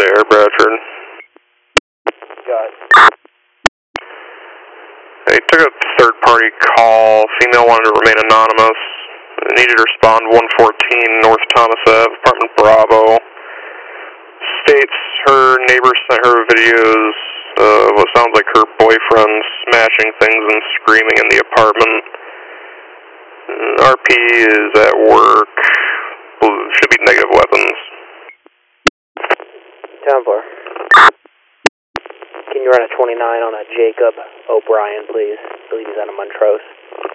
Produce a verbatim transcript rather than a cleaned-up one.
there, Bradford. Got it. They took a third-party call. Female wanted to remain anonymous. They needed to respond one fourteen North Thomas Avenue, apartment Bravo. States her neighbor sent her videos of what sounds like her boyfriend smashing things and screaming in the apartment. R P is at work. Should be negative weapons. ten four. Can you run a twenty-nine on a Jacob O'Brien, please? I believe he's on a Montrose.